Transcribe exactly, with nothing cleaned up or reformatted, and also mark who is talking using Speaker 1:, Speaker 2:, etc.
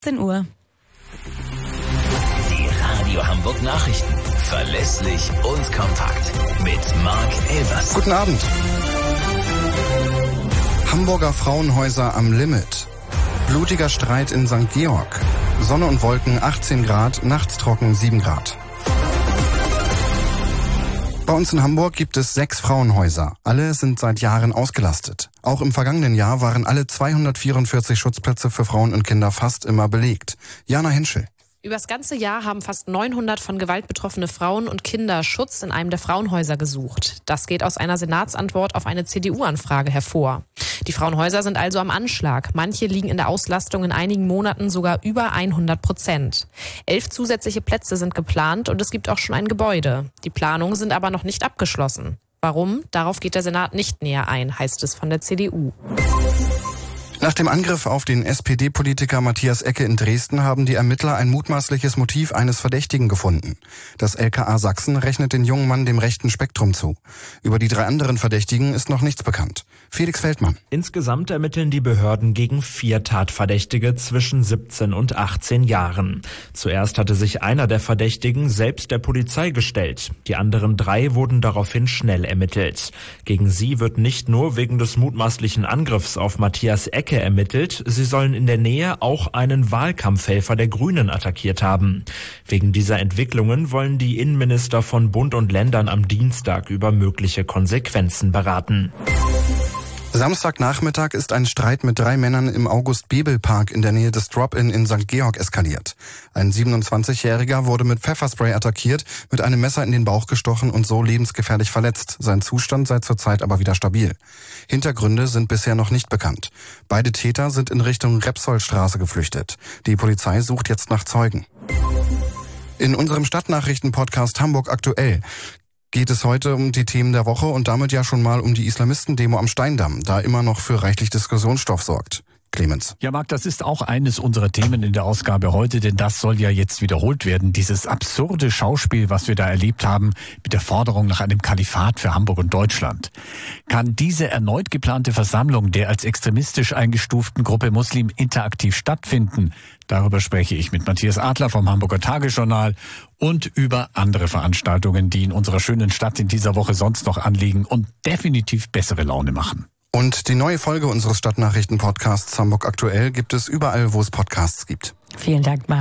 Speaker 1: zehn Uhr.
Speaker 2: Die Radio Hamburg Nachrichten. Verlässlich und kompakt. Mit Marc Elvers.
Speaker 3: Guten Abend. Hamburger Frauenhäuser am Limit. Blutiger Streit in Sankt Georg. Sonne und Wolken achtzehn Grad, nachts trocken sieben Grad. Bei uns in Hamburg gibt es sechs Frauenhäuser. Alle sind seit Jahren ausgelastet. Auch im vergangenen Jahr waren alle zweihundertvierundvierzig Schutzplätze für Frauen und Kinder fast immer belegt. Jana Henschel.
Speaker 4: Übers ganze Jahr haben fast neunhundert von Gewalt betroffene Frauen und Kinder Schutz in einem der Frauenhäuser gesucht. Das geht aus einer Senatsantwort auf eine C D U-Anfrage hervor. Die Frauenhäuser sind also am Anschlag. Manche liegen in der Auslastung in einigen Monaten sogar über hundert Prozent. Elf zusätzliche Plätze sind geplant und es gibt auch schon ein Gebäude. Die Planungen sind aber noch nicht abgeschlossen. Warum? Darauf geht der Senat nicht näher ein, heißt es von der C D U.
Speaker 3: Nach dem Angriff auf den S P D-Politiker Matthias Ecke in Dresden haben die Ermittler ein mutmaßliches Motiv eines Verdächtigen gefunden. Das L K A Sachsen rechnet den jungen Mann dem rechten Spektrum zu. Über die drei anderen Verdächtigen ist noch nichts bekannt. Felix Feldmann.
Speaker 5: Insgesamt ermitteln die Behörden gegen vier Tatverdächtige zwischen siebzehn und achtzehn Jahren. Zuerst hatte sich einer der Verdächtigen selbst der Polizei gestellt. Die anderen drei wurden daraufhin schnell ermittelt. Gegen sie wird nicht nur wegen des mutmaßlichen Angriffs auf Matthias Ecke ermittelt, sie sollen in der Nähe auch einen Wahlkampfhelfer der Grünen attackiert haben. Wegen dieser Entwicklungen wollen die Innenminister von Bund und Ländern am Dienstag über mögliche Konsequenzen beraten.
Speaker 3: Samstagnachmittag ist ein Streit mit drei Männern im August-Bebel-Park in der Nähe des Drop-In in Sankt Georg eskaliert. Ein siebenundzwanzigjähriger wurde mit Pfefferspray attackiert, mit einem Messer in den Bauch gestochen und so lebensgefährlich verletzt. Sein Zustand sei zurzeit aber wieder stabil. Hintergründe sind bisher noch nicht bekannt. Beide Täter sind in Richtung Repsollstraße geflüchtet. Die Polizei sucht jetzt nach Zeugen. In unserem Stadtnachrichten-Podcast Hamburg aktuell geht es heute um die Themen der Woche und damit ja schon mal um die Islamistendemo am Steindamm, da immer noch für reichlich Diskussionsstoff sorgt. Clemens.
Speaker 6: Ja, Marc, das ist auch eines unserer Themen in der Ausgabe heute, denn das soll ja jetzt wiederholt werden. Dieses absurde Schauspiel, was wir da erlebt haben, mit der Forderung nach einem Kalifat für Hamburg und Deutschland. Kann diese erneut geplante Versammlung der als extremistisch eingestuften Gruppe Muslim interaktiv stattfinden? Darüber spreche ich mit Matthias Adler vom Hamburger Tagesjournal und über andere Veranstaltungen, die in unserer schönen Stadt in dieser Woche sonst noch anliegen und definitiv bessere Laune machen.
Speaker 3: Und die neue Folge unseres Stadtnachrichten-Podcasts Hamburg aktuell gibt es überall, wo es Podcasts gibt.
Speaker 1: Vielen Dank, Marc.